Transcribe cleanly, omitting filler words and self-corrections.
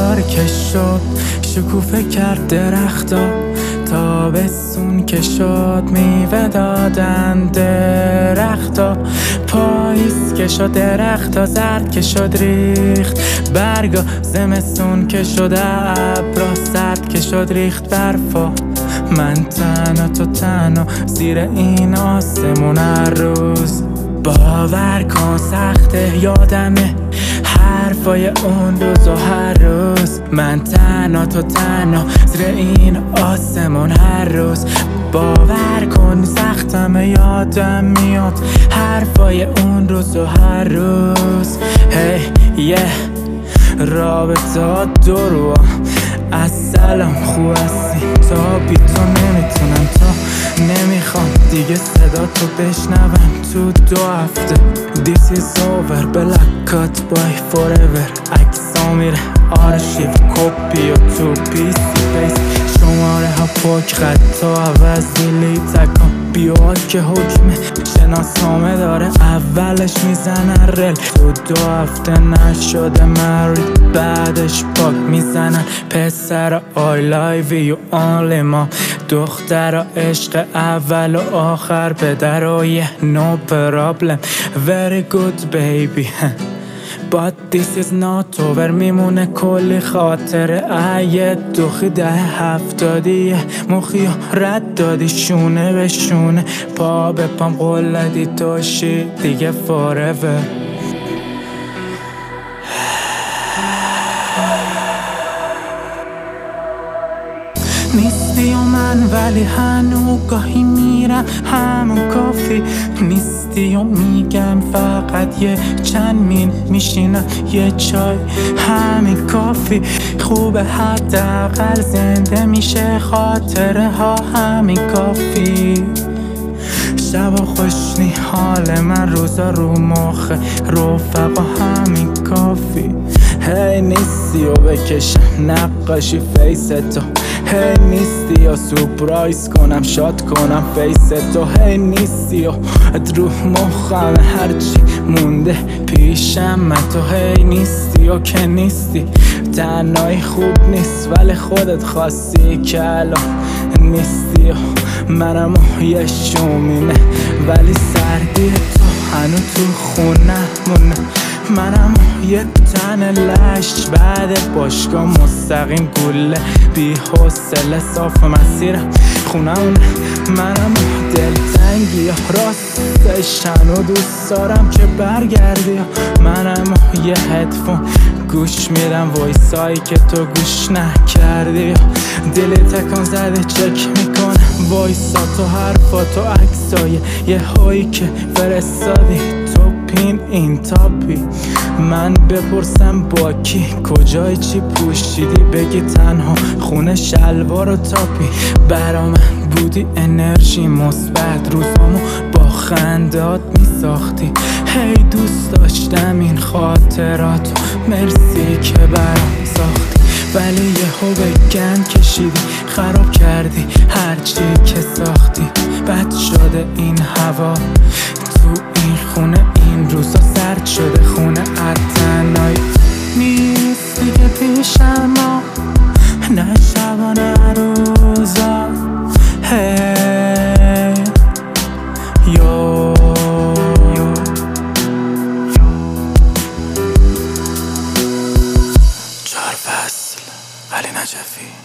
بهار که شد شکوفه کرد درختا، تابستون که شد میوه دادن درختا، پاییز که شد درختا زرد که شد ریخت برگا، زمستون که شد ابرا سرد که شد ریخت برفا. من تنها تو تنها زیر این آسمون هر روز، باور کن سخته یادمه حرفای اون روز و هر روز. من تنها تو تنها زیر این آسمون هر روز، باور کن سختمه یادم میاد حرفای اون روز و هر روز. هی رابطه ها دروا از سلام خوب هستی تا بی تو نمیتونم، تا نمیخوام دیگه صدا تو بشنوم تو 2 هفته. This is over black cut by forever، عکسا میره آرشیو کپی و تو پیسی پیس، شماره ها پاک خطا عوض دیلیت اکن، بیاد که حکمه شناسنامه داره اولش میزنن رل. تو 2 هفته نشده مرید بعدش پاک میزنن پسر I love you only ما، دختر عشق اول و آخر پدرای no problem very good baby but this is not over. میمونه کلی خاطره ایه دوخی 10-70 مخی رد دادی شونه به شونه، پا به پام قلدی توشی دیگه forever. نیستی و من ولی هنو گاهی میرم همون کافی، نیستی و میگم فقط یه چند مین میشینم یه چای همین کافی، خوبه حداقل زنده میشه خاطره ها همین کافی. شبا خوشنی حال من روزا رو مخه رفقا همین کافی. هی نیستی و بکشم نقاشی فیستو، هی نیستی یا سورپرایز کنم شاد کنم فیستو، هی نیستی و رو مخم هرچی مونده پیشم من تو، هی نیستی و که نیستی تنهایی خوب نیست ولی خودت خواستی که الان نیستی و منم یه شومینه ولی سردی تو هنو تو خونه مونه، منم یه تن لش بعد باشگاه مستقیم گله بی حوصله صاف مسیرم خونمونه، منم دلتنگی راستش هنو دوست دارم که برگردی، منم یه هدفون گوش میدم وایسایی که تو گوش نکردی، دلی تکان زده چک میکنم وایسا تو حرفا تو عکسای یه هایی که فرستادی تو پین این تاپی. من بپرسم با کی کجای چی پوشیدی بگی تنها خونه شلوار و تاپی، برا من بودی انرژی مثبت روزامو با خندات میساختی، هی دوست داشتم این خاطراتو مرسی که برام ساختی، ولی یهو به گند کشیدی خراب کردی هرچی که ساختی، بد شده این هوا تو این خونه این روزا سرد شده خونه اتنایی نیستی که پیشم ما نه شبانه روزا. هی یو 4 فصل علی نجفی.